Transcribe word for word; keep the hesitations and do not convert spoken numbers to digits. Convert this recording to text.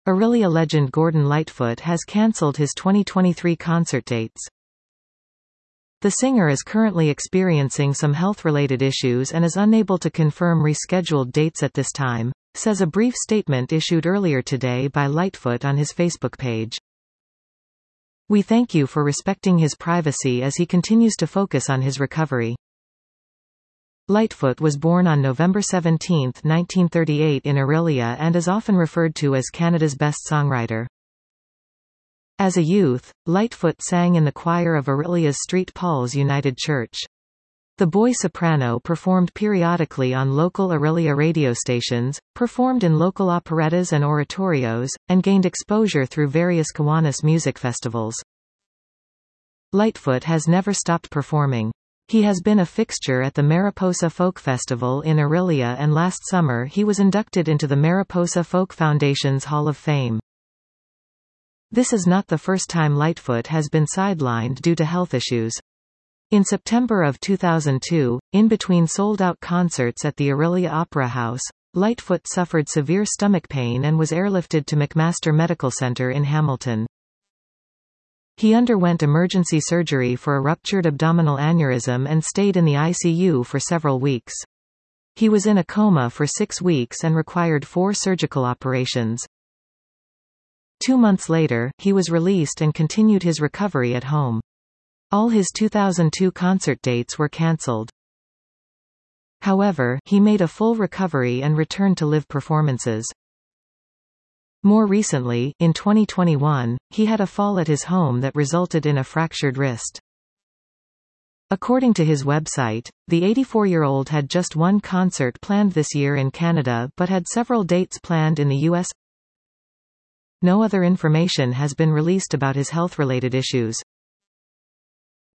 Aurelia legend Gordon Lightfoot has cancelled his twenty twenty-three concert dates. The singer is currently experiencing some health-related issues and is unable to confirm rescheduled dates at this time, says a brief statement issued earlier today by Lightfoot on his Facebook page. "We thank you for respecting his privacy as he continues to focus on his recovery." Lightfoot was born on November seventeenth nineteen thirty-eight in Orillia and is often referred to as Canada's best songwriter. As a youth, Lightfoot sang in the choir of Orillia's Street Paul's United Church. The boy soprano performed periodically on local Orillia radio stations, performed in local operettas and oratorios, and gained exposure through various Kiwanis music festivals. Lightfoot has never stopped performing. He has been a fixture at the Mariposa Folk Festival in Orillia, and last summer he was inducted into the Mariposa Folk Foundation's Hall of Fame. This is not the first time Lightfoot has been sidelined due to health issues. In September of two thousand two, in between sold-out concerts at the Orillia Opera House, Lightfoot suffered severe stomach pain and was airlifted to McMaster Medical Center in Hamilton. He underwent emergency surgery for a ruptured abdominal aneurysm and stayed in the I C U for several weeks. He was in a coma for six weeks and required four surgical operations. Two months later, he was released and continued his recovery at home. All his two thousand two concert dates were cancelled. However, he made a full recovery and returned to live performances. More recently, in twenty twenty-one, he had a fall at his home that resulted in a fractured wrist. According to his website, the eighty-four-year-old had just one concert planned this year in Canada but had several dates planned in the U S. No other information has been released about his health-related issues.